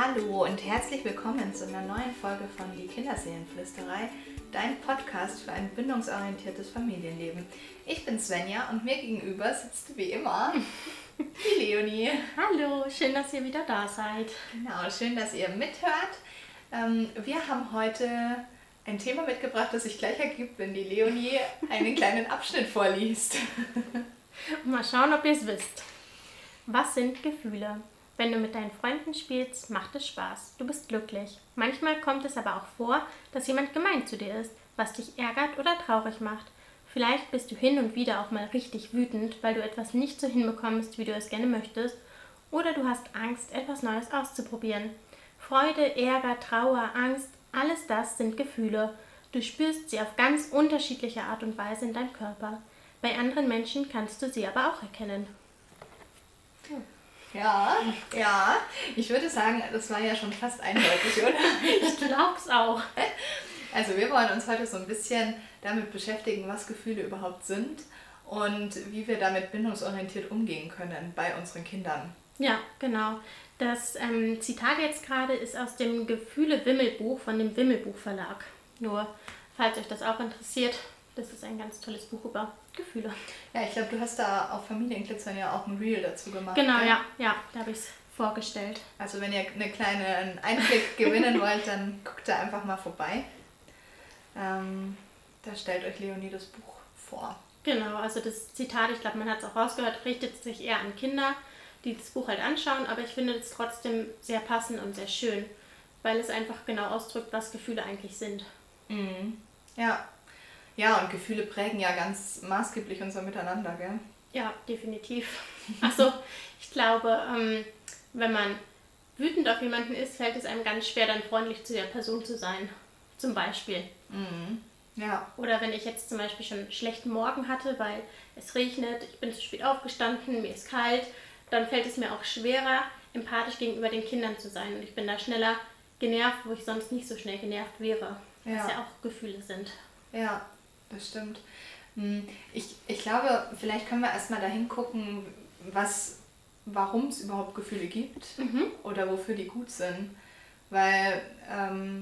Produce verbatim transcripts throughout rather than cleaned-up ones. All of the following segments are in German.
Hallo und herzlich willkommen zu einer neuen Folge von Die Kinderseelenflüsterei, dein Podcast für ein bindungsorientiertes Familienleben. Ich bin Svenja und mir gegenüber sitzt wie immer die Leonie. Hallo, schön, dass ihr wieder da seid. Genau, schön, dass ihr mithört. Ähm, wir haben heute ein Thema mitgebracht, das sich gleich ergibt, wenn die Leonie einen kleinen Abschnitt vorliest. Mal schauen, ob ihr es wisst. Was sind Gefühle? Wenn du mit deinen Freunden spielst, macht es Spaß. Du bist glücklich. Manchmal kommt es aber auch vor, dass jemand gemein zu dir ist, was dich ärgert oder traurig macht. Vielleicht bist du hin und wieder auch mal richtig wütend, weil du etwas nicht so hinbekommst, wie du es gerne möchtest. Oder du hast Angst, etwas Neues auszuprobieren. Freude, Ärger, Trauer, Angst, alles das sind Gefühle. Du spürst sie auf ganz unterschiedliche Art und Weise in deinem Körper. Bei anderen Menschen kannst du sie aber auch erkennen. Hm. Ja, ja. Ich würde sagen, das war ja schon fast eindeutig, oder? Ich glaub's auch. Also wir wollen uns heute so ein bisschen damit beschäftigen, was Gefühle überhaupt sind und wie wir damit bindungsorientiert umgehen können bei unseren Kindern. Ja, genau. Das ähm, Zitat jetzt gerade ist aus dem Gefühle-Wimmelbuch von dem Wimmelbuch Verlag. Nur, falls euch das auch interessiert, das ist ein ganz tolles Buch über Gefühle. Ja, ich glaube, du hast da auf Familienglitzern ja auch ein Reel dazu gemacht. Genau, ne? ja, ja, da habe ich es vorgestellt. Also wenn ihr einen kleinen Einblick gewinnen wollt, dann guckt da einfach mal vorbei. Ähm, da stellt euch Leonie das Buch vor. Genau, also das Zitat, ich glaube, man hat es auch rausgehört, richtet sich eher an Kinder, die das Buch halt anschauen, aber ich finde es trotzdem sehr passend und sehr schön, weil es einfach genau ausdrückt, was Gefühle eigentlich sind. Mhm. Ja. Ja, und Gefühle prägen ja ganz maßgeblich unser Miteinander, gell? Ja, definitiv. Also ich glaube, ähm, wenn man wütend auf jemanden ist, fällt es einem ganz schwer, dann freundlich zu der Person zu sein. Zum Beispiel. Mhm. Ja. Oder wenn ich jetzt zum Beispiel schon einen schlechten Morgen hatte, weil es regnet, ich bin zu spät aufgestanden, mir ist kalt, dann fällt es mir auch schwerer, empathisch gegenüber den Kindern zu sein. Und ich bin da schneller genervt, wo ich sonst nicht so schnell genervt wäre. Ja. Was ja auch Gefühle sind. Ja, das stimmt. Ich, ich glaube, vielleicht können wir erstmal dahin gucken, was, warum es überhaupt Gefühle gibt Mhm. oder wofür die gut sind. Weil, ähm,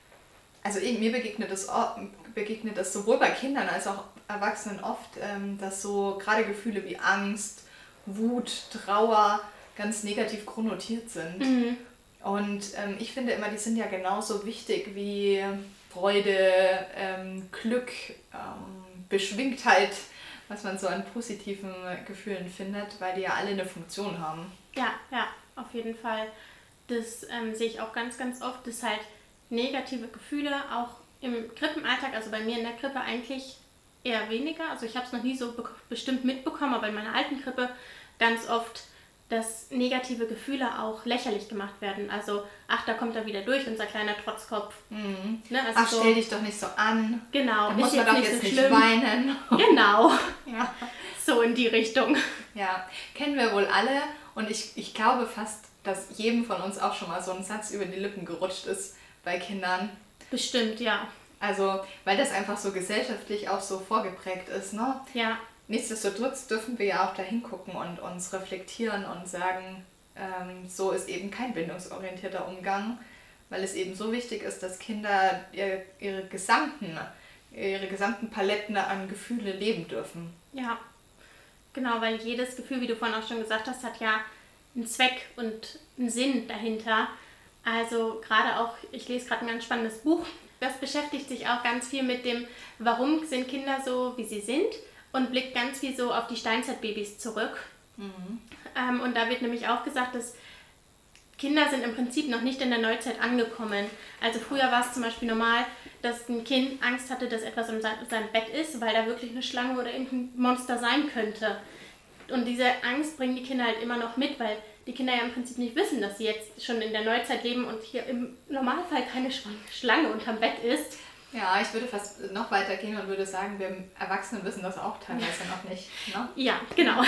also mir begegnet das, begegnet das sowohl bei Kindern als auch Erwachsenen oft, ähm, dass so gerade Gefühle wie Angst, Wut, Trauer ganz negativ konnotiert sind. Mhm. Und ähm, ich finde immer, die sind ja genauso wichtig wie Freude, ähm, Glück, ähm, Beschwingtheit, was man so an positiven Gefühlen findet, weil die ja alle eine Funktion haben. Ja, ja, auf jeden Fall. Das ähm, sehe ich auch ganz, ganz oft, dass halt negative Gefühle auch im Krippenalltag, also bei mir in der Krippe eigentlich eher weniger. Also ich habe es noch nie so be- bestimmt mitbekommen, aber in meiner alten Krippe ganz oft, dass negative Gefühle auch lächerlich gemacht werden. Also, ach, da kommt er wieder durch, unser kleiner Trotzkopf. Mhm. Ne? Also Ach, so, stell dich doch nicht so an. genau, Da muss man doch jetzt so nicht schlimm. weinen. Genau, Ja. so in die Richtung. Ja, kennen wir wohl alle. Und ich, ich glaube fast, dass jedem von uns auch schon mal so ein Satz über die Lippen gerutscht ist bei Kindern. Bestimmt, ja. Also, weil das einfach so gesellschaftlich auch so vorgeprägt ist, ne? Ja. Nichtsdestotrotz dürfen wir ja auch da hingucken und uns reflektieren und sagen, ähm, so ist eben kein bindungsorientierter Umgang, weil es eben so wichtig ist, dass Kinder ihre, ihre, gesamten, ihre gesamten Paletten an Gefühle leben dürfen. Ja, genau, weil jedes Gefühl, wie du vorhin auch schon gesagt hast, hat ja einen Zweck und einen Sinn dahinter. Also gerade auch, ich lese gerade ein ganz spannendes Buch, das beschäftigt sich auch ganz viel mit dem, warum sind Kinder so, wie sie sind, und blickt ganz viel so auf die Steinzeitbabys zurück. Mhm. Ähm, und da wird nämlich auch gesagt, dass Kinder sind im Prinzip noch nicht in der Neuzeit angekommen. Also früher war es zum Beispiel normal, dass ein Kind Angst hatte, dass etwas in seinem Bett ist, weil da wirklich eine Schlange oder irgendein Monster sein könnte. Und diese Angst bringen die Kinder halt immer noch mit, weil die Kinder ja im Prinzip nicht wissen, dass sie jetzt schon in der Neuzeit leben und hier im Normalfall keine Schlange unterm Bett ist. Ja, ich würde fast noch weiter gehen und würde sagen, wir Erwachsenen wissen das auch teilweise noch nicht. Ne? Ja, genau.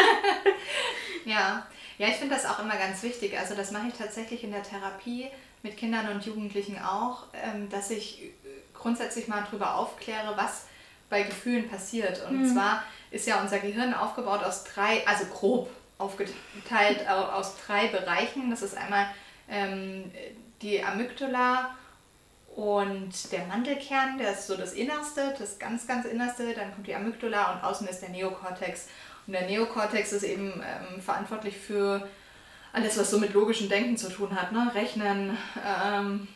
Ja. Ja, ich finde das auch immer ganz wichtig. Also das mache ich tatsächlich in der Therapie mit Kindern und Jugendlichen auch, dass ich grundsätzlich mal darüber aufkläre, was bei Gefühlen passiert. Und mhm. zwar ist ja unser Gehirn aufgebaut aus drei, also grob aufgeteilt aus drei Bereichen. Das ist einmal ähm, die Amygdala und der Mandelkern, der ist so das Innerste, das ganz, ganz Innerste. Dann kommt die Amygdala und außen ist der Neokortex. Und der Neokortex ist eben ähm, verantwortlich für alles, was so mit logischem Denken zu tun hat, ne? Rechnen, ähm,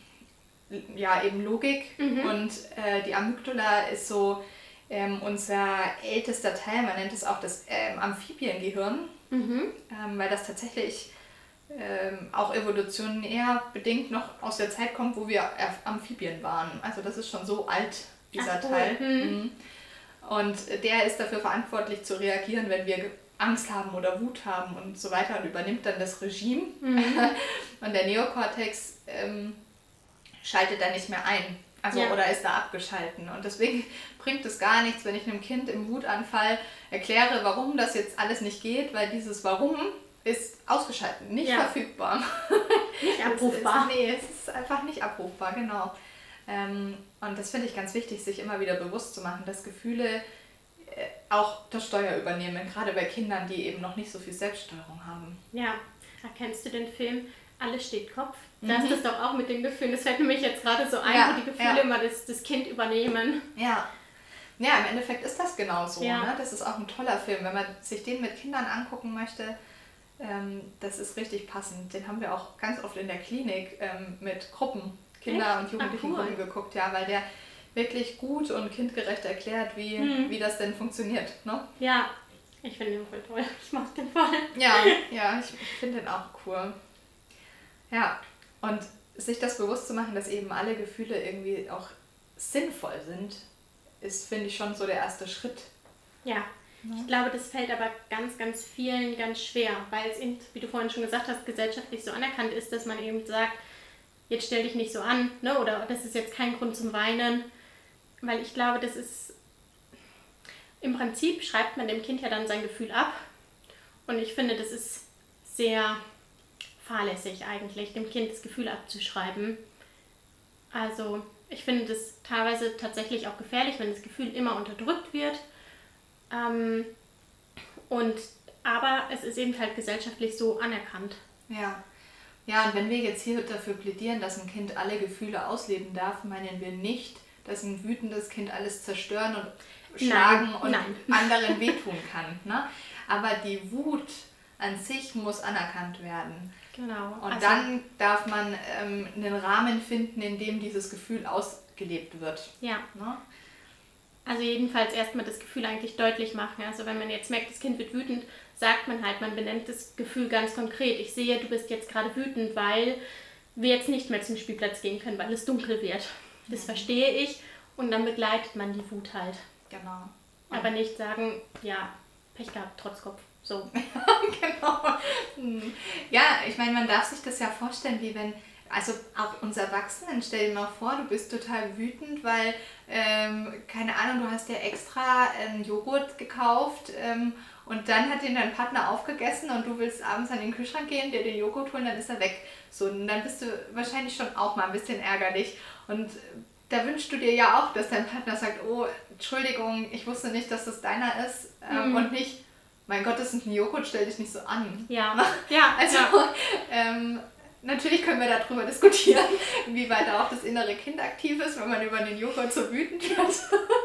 ja eben Logik. Mhm. Und äh, die Amygdala ist so ähm, unser ältester Teil, man nennt es auch das ähm, Amphibiengehirn, mhm. ähm, weil das tatsächlich ähm, auch evolutionär bedingt noch aus der Zeit kommt, wo wir Amphibien waren. Also das ist schon so alt, dieser Ach, cool. Teil. Mhm. Und der ist dafür verantwortlich zu reagieren, wenn wir Angst haben oder Wut haben und so weiter und übernimmt dann das Regime. Mhm. Und der Neokortex ähm, schaltet da nicht mehr ein. Also ja. Oder ist da abgeschalten. Und deswegen bringt es gar nichts, wenn ich einem Kind im Wutanfall erkläre, warum das jetzt alles nicht geht, weil dieses Warum ist ausgeschaltet, nicht ja. verfügbar. Nicht abrufbar. Es ist, nee, es ist einfach nicht abrufbar, genau. Ähm, und das finde ich ganz wichtig, sich immer wieder bewusst zu machen, dass Gefühle äh, auch das Steuer übernehmen, gerade bei Kindern, die eben noch nicht so viel Selbststeuerung haben. Ja, kennst du den Film Alles steht Kopf? Da mhm. ist das doch auch mit den Gefühlen. Das fällt nämlich jetzt gerade so ein, ja, wo die Gefühle ja. immer das, das Kind übernehmen. Ja. Ja, im Endeffekt ist das genauso. Ja. Ne? Das ist auch ein toller Film. Wenn man sich den mit Kindern angucken möchte, ähm, das ist richtig passend. Den haben wir auch ganz oft in der Klinik ähm, mit Gruppen, Kinder- und Jugendlichen Gruppen cool. geguckt, ja, weil der wirklich gut und kindgerecht erklärt, wie, mhm. wie das denn funktioniert. Ne? Ja, ich finde den voll toll. Ich mag den voll. Ja, ja, ich, ich finde den auch cool. Ja, und sich das bewusst zu machen, dass eben alle Gefühle irgendwie auch sinnvoll sind, ist, finde ich, schon so der erste Schritt. Ja, ja. Ich glaube, das fällt aber ganz, ganz vielen ganz schwer, weil es eben, wie du vorhin schon gesagt hast, gesellschaftlich so anerkannt ist, dass man eben sagt, jetzt stell dich nicht so an, ne? Oder das ist jetzt kein Grund zum Weinen, weil ich glaube, das ist, im Prinzip schreibt man dem Kind ja dann sein Gefühl ab und ich finde, das ist sehr fahrlässig eigentlich, dem Kind das Gefühl abzuschreiben. Also ich finde das teilweise tatsächlich auch gefährlich, wenn das Gefühl immer unterdrückt wird. Ähm, und, aber es ist eben halt gesellschaftlich so anerkannt. Ja. Ja, und wenn wir jetzt hier dafür plädieren, dass ein Kind alle Gefühle ausleben darf, meinen wir nicht, dass ein wütendes Kind alles zerstören und schlagen nein, und nein. anderen wehtun kann. Ne? Aber die Wut an sich muss anerkannt werden. Genau. Und also, dann darf man ähm, einen Rahmen finden, in dem dieses Gefühl ausgelebt wird. Ja. Ne? Also jedenfalls erstmal das Gefühl eigentlich deutlich machen. Also wenn man jetzt merkt, das Kind wird wütend, sagt man halt, man benennt das Gefühl ganz konkret. Ich sehe, du bist jetzt gerade wütend, weil wir jetzt nicht mehr zum Spielplatz gehen können, weil es dunkel wird. Das mhm. verstehe ich und dann begleitet man die Wut halt. Genau. Aber nicht sagen, ja, Pech gehabt, Trotzkopf. So. Genau. Ja, ich meine, man darf sich das ja vorstellen, wie wenn, also auch uns Erwachsenen, stell dir mal vor, du bist total wütend, weil, ähm, keine Ahnung, du hast dir extra einen Joghurt gekauft ähm, und dann hat ihn dein Partner aufgegessen und du willst abends an den Kühlschrank gehen, dir den Joghurt holen, dann ist er weg. So, und dann bist du wahrscheinlich schon auch mal ein bisschen ärgerlich und da wünschst du dir ja auch, dass dein Partner sagt, oh, Entschuldigung, ich wusste nicht, dass das deiner ist ähm, mhm. und nicht, mein Gott, das ist ein Joghurt, stell dich nicht so an. Ja, ja. Also, ja. Ähm, natürlich können wir darüber diskutieren, wie weit auch das innere Kind aktiv ist, wenn man über den Joghurt so wütend wird.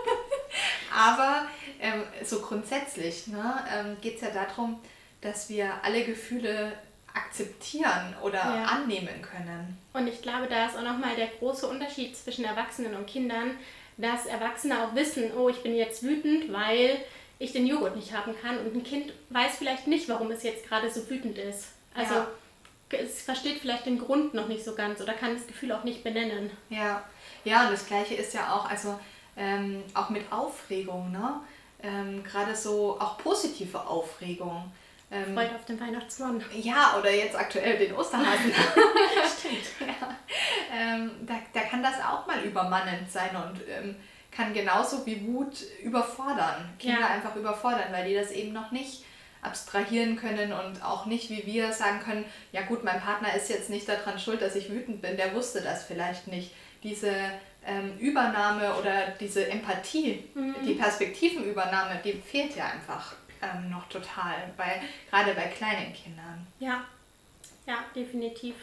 Aber ähm, so grundsätzlich ne, ähm, geht es ja darum, dass wir alle Gefühle akzeptieren oder ja. annehmen können. Und ich glaube, da ist auch nochmal der große Unterschied zwischen Erwachsenen und Kindern, dass Erwachsene auch wissen, oh, ich bin jetzt wütend, weil ich den Joghurt nicht haben kann. Und ein Kind weiß vielleicht nicht, warum es jetzt gerade so wütend ist. Also ja. es versteht vielleicht den Grund noch nicht so ganz oder kann das Gefühl auch nicht benennen. Ja, ja, und das Gleiche ist ja auch, also ähm, auch mit Aufregung, ne? Ähm, gerade so auch positive Aufregung. Ähm, Freude auf den Weihnachtsmann. Ja, oder jetzt aktuell den Osterhasen. Stimmt. Ja. Ähm, da, da kann das auch mal übermannend sein und ähm, kann genauso wie Wut überfordern. Kinder ja. einfach überfordern, weil die das eben noch nicht abstrahieren können und auch nicht wie wir sagen können, ja gut, mein Partner ist jetzt nicht daran schuld, dass ich wütend bin, der wusste das vielleicht nicht. Diese ähm, Übernahme oder diese Empathie, mhm. die Perspektivenübernahme, die fehlt ja einfach ähm, noch total, bei, gerade bei kleinen Kindern. Ja, ja, definitiv.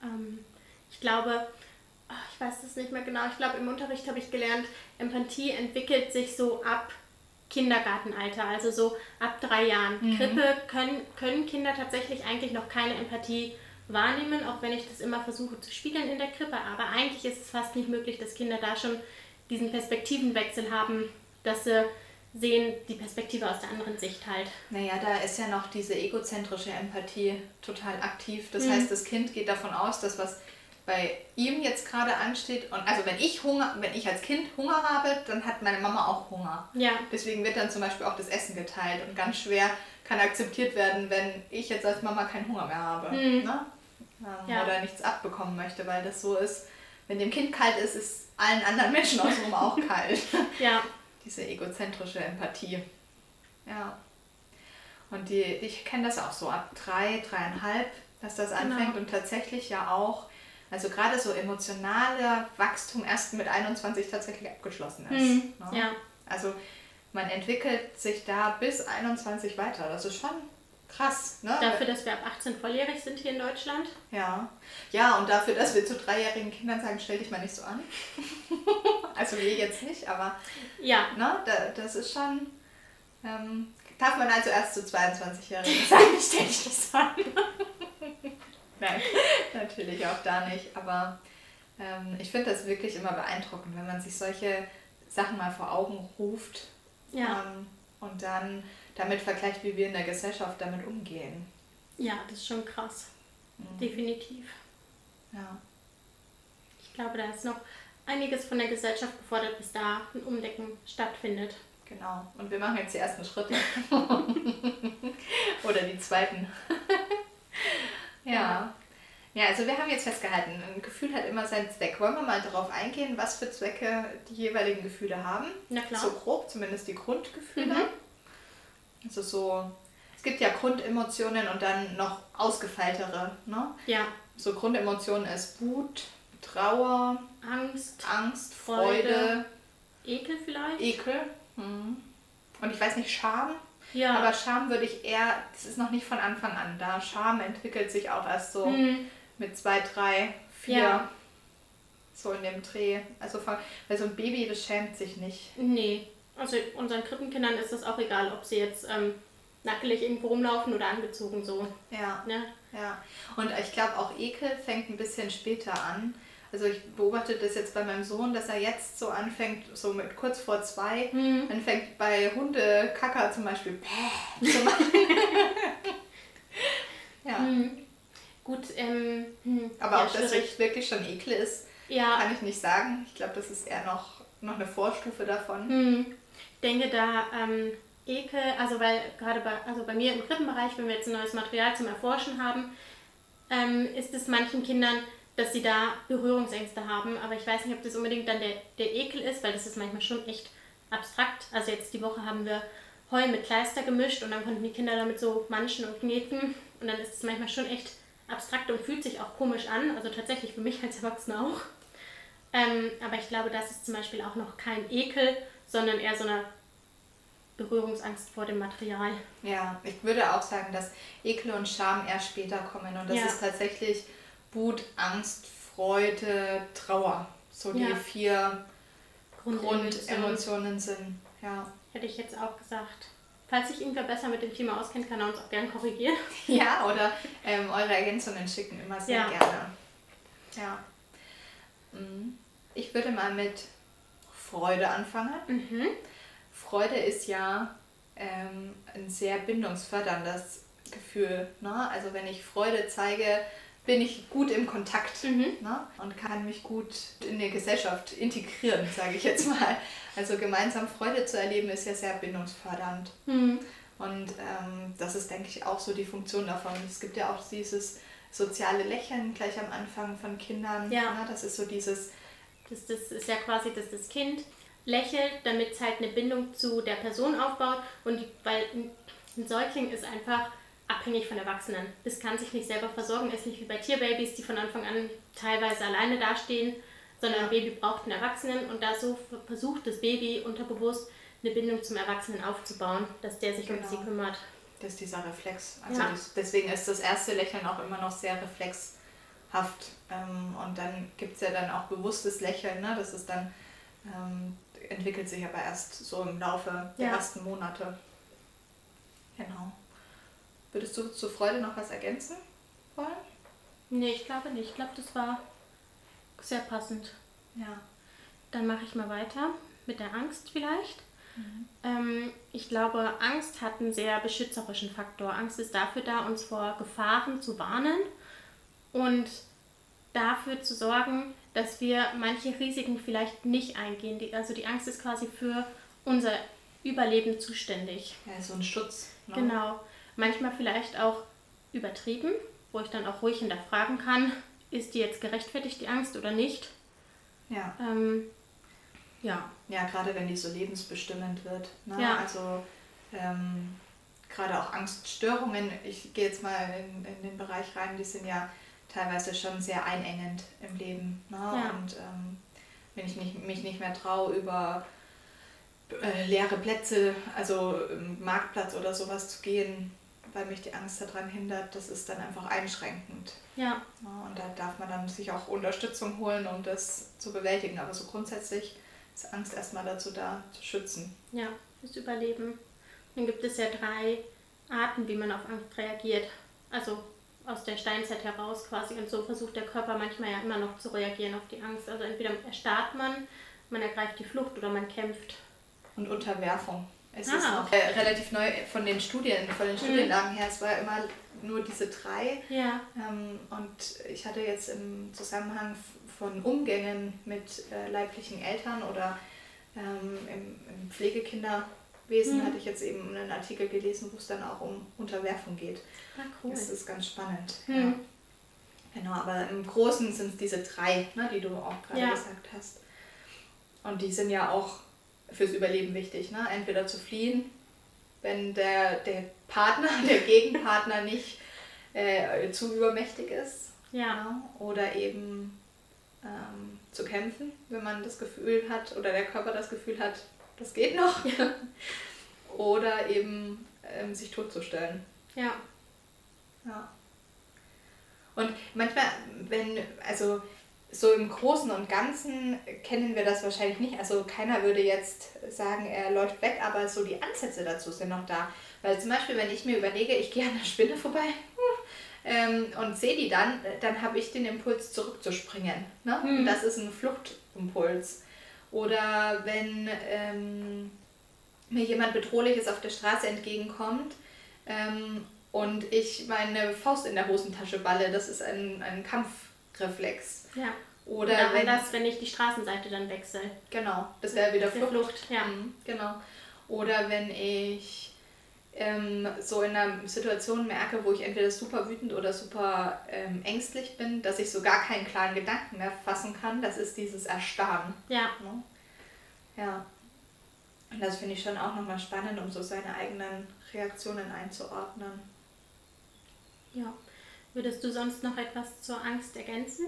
Ähm, ich glaube, ach, ich weiß es nicht mehr genau, ich glaube im Unterricht habe ich gelernt, Empathie entwickelt sich so ab Kindergartenalter, also so ab drei Jahren. Mhm. Krippe können, können Kinder tatsächlich eigentlich noch keine Empathie wahrnehmen, auch wenn ich das immer versuche zu spiegeln in der Krippe, aber eigentlich ist es fast nicht möglich, dass Kinder da schon diesen Perspektivenwechsel haben, dass sie sehen, die Perspektive aus der anderen Sicht halt. Naja, da ist ja noch diese egozentrische Empathie total aktiv. Das Mhm. heißt, das Kind geht davon aus, dass was bei ihm jetzt gerade ansteht, und also wenn ich Hunger, wenn ich als Kind Hunger habe, dann hat meine Mama auch Hunger. Ja. Deswegen wird dann zum Beispiel auch das Essen geteilt und ganz schwer kann akzeptiert werden, wenn ich jetzt als Mama keinen Hunger mehr habe, Mhm. ne? ähm, Ja. oder nichts abbekommen möchte, weil das so ist, wenn dem Kind kalt ist, ist allen anderen Menschen außenrum auch kalt. Ja. Diese egozentrische Empathie. Ja. Und die, ich kenne das auch so ab drei, dreieinhalb, dass das anfängt, genau. Und tatsächlich ja auch, also gerade so emotionaler Wachstum erst mit einundzwanzig tatsächlich abgeschlossen ist. Mhm. Ne? Ja. Also man entwickelt sich da bis einundzwanzig weiter. Das ist schon krass. Ne? Dafür, dass wir ab achtzehn volljährig sind hier in Deutschland. Ja. Ja, und dafür, dass wir zu dreijährigen Kindern sagen, stell dich mal nicht so an. Also wir jetzt nicht, aber ja. Ne, da, das ist schon... Ähm, darf man also erst zu zweiundzwanzigjährigen sagen, stell dich nicht so an. Nein, natürlich auch da nicht. Aber ähm, ich finde das wirklich immer beeindruckend, wenn man sich solche Sachen mal vor Augen ruft, ja. ähm, und dann damit vergleicht, wie wir in der Gesellschaft damit umgehen. Ja, das ist schon krass. Mhm. Definitiv. Ja. Ich glaube, da ist noch einiges von der Gesellschaft gefordert, bis da ein Umdenken stattfindet. Genau. Und wir machen jetzt die ersten Schritte. Oder die zweiten. Ja. ja. Ja, also wir haben jetzt festgehalten, ein Gefühl hat immer seinen Zweck. Wollen wir mal darauf eingehen, was für Zwecke die jeweiligen Gefühle haben? Na klar. So grob, zumindest die Grundgefühle. Mhm. Also so, es gibt ja Grundemotionen und dann noch ausgefeiltere. Ne? Ja. So Grundemotionen ist Wut, Trauer, Angst, Angst, Freude, Freude, Ekel vielleicht. Ekel. Mhm. Und ich weiß nicht, Scham. Ja. Aber Scham würde ich eher, das ist noch nicht von Anfang an da. Scham entwickelt sich auch erst so mhm. mit zwei, drei, vier, ja. so in dem Dreh. Also von, weil so ein Baby, das schämt sich nicht. Nee, also unseren Krippenkindern ist es auch egal, ob sie jetzt ähm, nackelig irgendwo rumlaufen oder angezogen so. Ja, ne? ja. Und ich glaube auch Ekel fängt ein bisschen später an. Also ich beobachte das jetzt bei meinem Sohn, dass er jetzt so anfängt, so mit kurz vor zwei, mhm. anfängt bei Hunde, Kacker zum Beispiel bäh zu machen. Ja. Mhm. Gut, ähm, hm, aber ja, ob das jetzt wirklich schon Ekel ist, ja. kann ich nicht sagen. Ich glaube, das ist eher noch, noch eine Vorstufe davon. Hm. Ich denke da ähm, Ekel, also weil gerade bei, also bei mir im Krippenbereich, wenn wir jetzt ein neues Material zum Erforschen haben, ähm, ist es manchen Kindern, dass sie da Berührungsängste haben, aber ich weiß nicht, ob das unbedingt dann der, der Ekel ist, weil das ist manchmal schon echt abstrakt. Also jetzt die Woche haben wir Heu mit Kleister gemischt und dann konnten die Kinder damit so manchen und kneten und dann ist es manchmal schon echt abstrakt und fühlt sich auch komisch an, also tatsächlich für mich als Erwachsene auch. Ähm, aber ich glaube, das ist zum Beispiel auch noch kein Ekel, sondern eher so eine Berührungsangst vor dem Material. Ja, ich würde auch sagen, dass Ekel und Scham eher später kommen und das ja. ist tatsächlich Wut, Angst, Freude, Trauer. So die ja. vier Grundemotionen sind. Ja. Hätte ich jetzt auch gesagt. Falls sich irgendwer besser mit dem Thema auskennt, kann er uns auch gerne korrigieren. Ja, oder ähm, eure Ergänzungen schicken, immer sehr ja. gerne. Ja. Ich würde mal mit Freude anfangen. Mhm. Freude ist ja ähm, ein sehr bindungsförderndes Gefühl. Ne? Also wenn ich Freude zeige, bin ich gut im Kontakt mhm. ne? und kann mich gut in die Gesellschaft integrieren, sage ich jetzt mal. Also gemeinsam Freude zu erleben ist ja sehr bindungsfördernd. Mhm. Und ähm, das ist, denke ich, auch so die Funktion davon. Es gibt ja auch dieses soziale Lächeln gleich am Anfang von Kindern. Ja. Ne? Das ist so dieses... Das, das ist ja quasi, dass das Kind lächelt, damit es halt eine Bindung zu der Person aufbaut. Und die, weil ein Säugling ist einfach abhängig von Erwachsenen. Das kann sich nicht selber versorgen, ist nicht wie bei Tierbabys, die von Anfang an teilweise alleine dastehen, sondern ja. ein Baby braucht einen Erwachsenen und da so versucht das Baby unterbewusst eine Bindung zum Erwachsenen aufzubauen, dass der sich genau. um sie kümmert. Das ist dieser Reflex. Also ja. das, deswegen ist das erste Lächeln auch immer noch sehr reflexhaft. Ähm, und dann gibt es ja dann auch bewusstes Lächeln, ne? Das ist dann, ähm, entwickelt sich aber erst so im Laufe der Ja. ersten Monate. Genau. Würdest du zur Freude noch was ergänzen wollen? Nee, ich glaube nicht. Ich glaube, das war sehr passend. Ja. Dann mache ich mal weiter mit der Angst vielleicht. Mhm. Ähm, ich glaube, Angst hat einen sehr beschützerischen Faktor. Angst ist dafür da, uns vor Gefahren zu warnen und dafür zu sorgen, dass wir manche Risiken vielleicht nicht eingehen. Die, also die Angst ist quasi für unser Überleben zuständig. Ja, so ein Schutz. Ne? Genau. Manchmal vielleicht auch übertrieben, wo ich dann auch ruhig hinterfragen kann, ist die jetzt gerechtfertigt, die Angst oder nicht? Ja. Ähm, ja. Ja, gerade wenn die so lebensbestimmend wird. Ne? Ja. Also ähm, gerade auch Angststörungen, ich gehe jetzt mal in, in den Bereich rein, die sind ja teilweise schon sehr einengend im Leben. Ne? Ja. Und ähm, wenn ich nicht, mich nicht mehr traue, über äh, leere Plätze, also im Marktplatz oder sowas zu gehen, weil mich die Angst daran hindert, das ist dann einfach einschränkend. Ja. Ja, und da darf man dann sich auch Unterstützung holen, um das zu bewältigen. Aber so grundsätzlich ist Angst erstmal dazu da, zu schützen. Ja, fürs Überleben. Dann gibt es ja drei Arten, wie man auf Angst reagiert. Also aus der Steinzeit heraus quasi. Und so versucht der Körper manchmal ja immer noch zu reagieren auf die Angst. Also entweder erstarrt man, man ergreift die Flucht oder man kämpft. Und Unterwerfung. Es ah, ist noch okay. äh, relativ neu von den Studien, von den Studienlagen her. Es war immer nur diese drei. Ja. Ähm, und ich hatte jetzt im Zusammenhang von Umgängen mit äh, leiblichen Eltern oder ähm, im, im Pflegekinderwesen mhm. hatte ich jetzt eben einen Artikel gelesen, wo es dann auch um Unterwerfung geht. Ah, cool. Das ist ganz spannend. Mhm. Ja. Genau, aber im Großen sind es diese drei, ne, die du auch gerade ja. gesagt hast. Und die sind ja auch fürs Überleben wichtig, ne? Entweder zu fliehen, wenn der, der Partner, der Gegenpartner nicht äh, zu übermächtig ist. Ja. Ja? Oder eben ähm, zu kämpfen, wenn man das Gefühl hat oder der Körper das Gefühl hat, das geht noch. Ja. Oder eben ähm, sich totzustellen. Ja. Ja. Und manchmal, wenn, also so im Großen und Ganzen kennen wir das wahrscheinlich nicht. Also keiner würde jetzt sagen, er läuft weg, aber so die Ansätze dazu sind noch da. Weil zum Beispiel, wenn ich mir überlege, ich gehe an der Spinne vorbei ähm, und sehe die dann, dann habe ich den Impuls zurückzuspringen. Ne? Mhm. Und das ist ein Fluchtimpuls. Oder wenn ähm, mir jemand Bedrohliches auf der Straße entgegenkommt ähm, und ich meine Faust in der Hosentasche balle, das ist ein, ein Kampfreflex. Ja. Oder, Oder wenn anders, wenn ich die Straßenseite dann wechsle. Genau, das wäre wieder Flucht. Flucht. Ja. Mhm, genau. Oder wenn ich ähm, so in einer Situation merke, wo ich entweder super wütend oder super ähm, ängstlich bin, dass ich so gar keinen klaren Gedanken mehr fassen kann, das ist dieses Erstarren. Ja. Ne? Ja. Und das finde ich schon auch nochmal spannend, um so seine eigenen Reaktionen einzuordnen. Ja. Würdest du sonst noch etwas zur Angst ergänzen?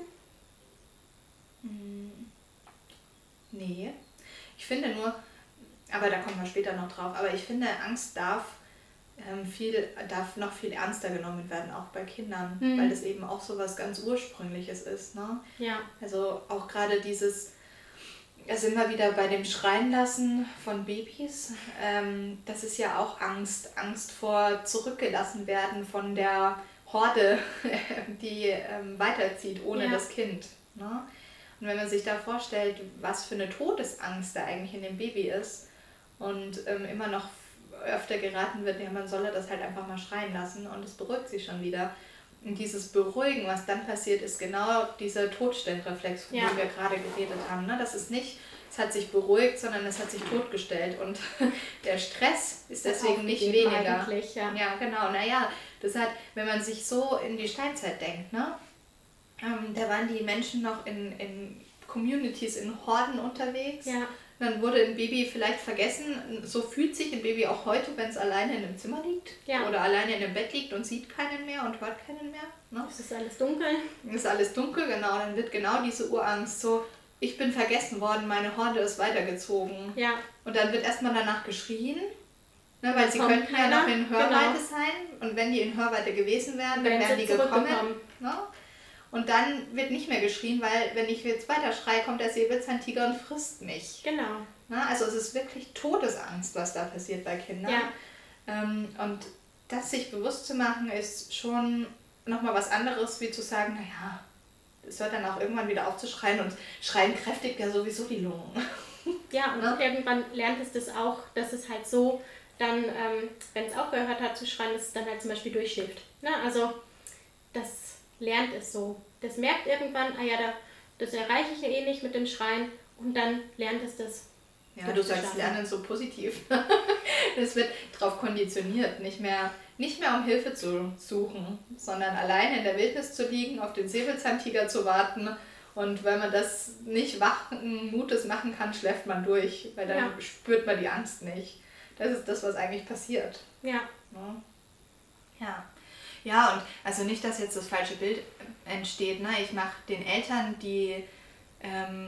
Nee. Ich finde nur, aber da kommen wir später noch drauf, aber ich finde, Angst darf, ähm, viel, darf noch viel ernster genommen werden, auch bei Kindern, mhm. weil das eben auch so was ganz Ursprüngliches ist. Ne? Ja. Also auch gerade dieses, da sind wir wieder bei dem Schreien lassen von Babys, ähm, das ist ja auch Angst, Angst vor zurückgelassen werden von der Horde, die ähm, weiterzieht ohne ja. das Kind. Ne? Und wenn man sich da vorstellt, was für eine Todesangst da eigentlich in dem Baby ist und ähm, immer noch öfter geraten wird, ja, man solle das halt einfach mal schreien lassen und es beruhigt sich schon wieder. Und dieses Beruhigen, was dann passiert, ist genau dieser Totstellreflex, von ja. dem wir gerade geredet haben. Ne? Das ist nicht, es hat sich beruhigt, sondern es hat sich totgestellt. Und der Stress ist deswegen nicht weniger. Ja. ja, genau. Naja, das hat, wenn man sich so in die Steinzeit denkt, ne? Ähm, da waren die Menschen noch in, in Communities, in Horden unterwegs. Ja. Dann wurde ein Baby vielleicht vergessen. So fühlt sich ein Baby auch heute, wenn es alleine in einem Zimmer liegt ja. oder alleine in einem Bett liegt und sieht keinen mehr und hört keinen mehr. Ne? Es ist alles dunkel. Es ist alles dunkel, genau. Dann wird genau diese Urangst so, ich bin vergessen worden, meine Horde ist weitergezogen. Ja. Und dann wird erstmal danach geschrien, ne, weil sie Kommt könnten keiner. ja noch in Hörweite genau. sein. Und wenn die in Hörweite gewesen wären, dann wären wären die gekommen. Ne? und dann wird nicht mehr geschrien, weil wenn ich jetzt weiter schreie, kommt der Säbelzahntiger und frisst mich. Genau. Na, also es ist wirklich Todesangst, was da passiert bei Kindern. Ja. Ähm, und das sich bewusst zu machen, ist schon nochmal was anderes, wie zu sagen, naja, es hört dann auch irgendwann wieder auf zu schreien und Schreien kräftigt ja sowieso die Lungen. Ja, und Ja. irgendwann lernt es das auch, dass es halt so dann, ähm, wenn es aufgehört hat zu schreien, dass es dann halt zum Beispiel durchschläft. Ne? Also das lernt es so. Das merkt irgendwann, ah ja, da, das erreiche ich ja eh nicht mit dem Schreien und dann lernt es das. Ja, du sagst Lernen so positiv. Das wird darauf konditioniert, nicht mehr, nicht mehr um Hilfe zu suchen, sondern alleine in der Wildnis zu liegen, auf den Säbelzahntiger zu warten. Und wenn man das nicht wachen Mutes machen kann, schläft man durch, weil dann Ja. spürt man die Angst nicht. Das ist das, was eigentlich passiert. Ja. Ne? Ja. Ja, und also nicht, dass jetzt das falsche Bild entsteht. Ne? Ich mache den Eltern, die ähm,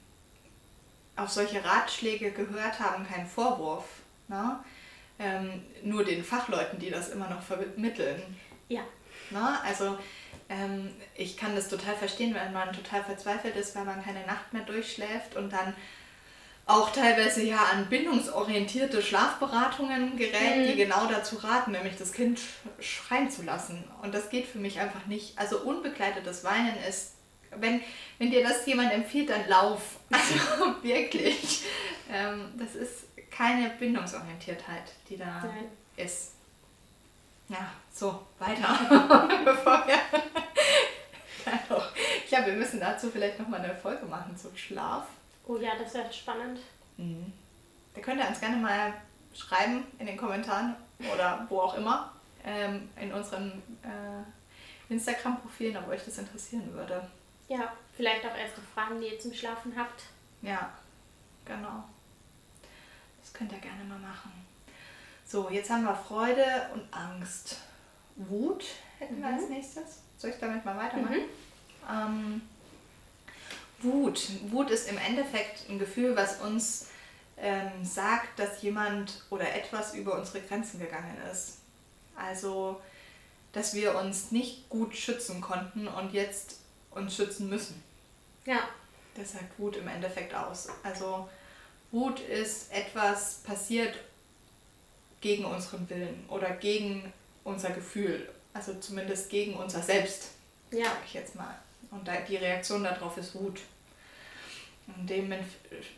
auf solche Ratschläge gehört haben, keinen Vorwurf. Ne? Ähm, nur den Fachleuten, die das immer noch vermitteln. Ja. Ne? Also ähm, ich kann das total verstehen, wenn man total verzweifelt ist, weil man keine Nacht mehr durchschläft und dann auch teilweise ja an bindungsorientierte Schlafberatungen gerät, Mhm. die genau dazu raten, nämlich das Kind sch- schreien zu lassen. Und das geht für mich einfach nicht. Also unbegleitetes Weinen ist, wenn, wenn dir das jemand empfiehlt, dann lauf. Also wirklich. Ähm, das ist keine Bindungsorientiertheit, die da Nein. ist. Ja, so, weiter. Bevor wir dann noch, ich glaube, wir müssen dazu vielleicht nochmal eine Folge machen zum Schlaf. Oh ja, das wäre spannend. Mhm. Da könnt ihr uns gerne mal schreiben in den Kommentaren oder wo auch immer, ähm, in unseren äh, Instagram-Profilen, ob euch das interessieren würde. Ja, vielleicht auch erste Fragen, die ihr zum Schlafen habt. Ja, genau. Das könnt ihr gerne mal machen. So, jetzt haben wir Freude und Angst. Wut hätten wir Mhm. als nächstes. Soll ich damit mal weitermachen? Mhm. Ähm, Wut. Wut ist im Endeffekt ein Gefühl, was uns ähm, sagt, dass jemand oder etwas über unsere Grenzen gegangen ist. Also, dass wir uns nicht gut schützen konnten und jetzt uns schützen müssen. Ja. Das sagt Wut im Endeffekt aus. Also, Wut ist etwas passiert gegen unseren Willen oder gegen unser Gefühl. Also zumindest gegen unser Selbst, Ja. sag ich jetzt mal. Und da, die Reaktion darauf ist Wut. Und dem in,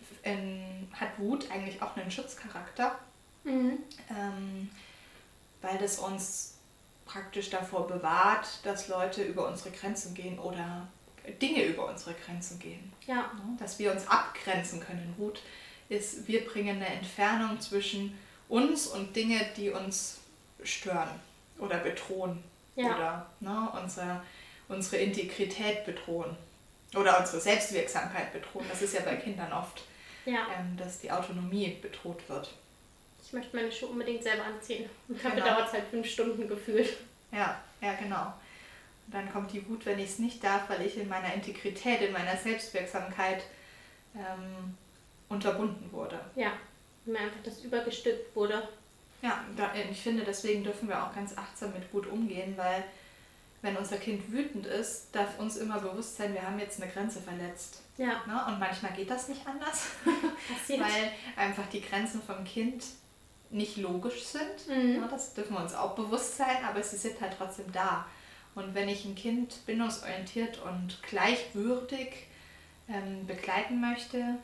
in, hat Wut eigentlich auch einen Schutzcharakter, Mhm. ähm, weil das uns praktisch davor bewahrt, dass Leute über unsere Grenzen gehen oder Dinge über unsere Grenzen gehen. Ja. Ne? Dass wir uns abgrenzen können. Wut ist, wir bringen eine Entfernung zwischen uns und Dinge, die uns stören oder bedrohen. Ja. Oder ne, unsere, unsere Integrität bedrohen. Oder unsere Selbstwirksamkeit bedrohen. Das ist ja bei Kindern oft, Ja. ähm, dass die Autonomie bedroht wird. Ich möchte meine Schuhe unbedingt selber anziehen. Und dafür Genau. dauert es halt fünf Stunden gefühlt. Ja, ja, genau. Und dann kommt die Wut, wenn ich es nicht darf, weil ich in meiner Integrität, in meiner Selbstwirksamkeit ähm, unterbunden wurde. Ja. Wenn mir einfach das übergestülpt wurde. Ja, da, ich finde, deswegen dürfen wir auch ganz achtsam mit Wut umgehen, weil wenn unser Kind wütend ist, darf uns immer bewusst sein, wir haben jetzt eine Grenze verletzt. Ja. Ne? Und manchmal geht das nicht anders, Passiert. weil einfach die Grenzen vom Kind nicht logisch sind. Mhm. Ne? Das dürfen wir uns auch bewusst sein, aber sie sind halt trotzdem da. Und wenn ich ein Kind bindungsorientiert und gleichwürdig ähm, begleiten möchte,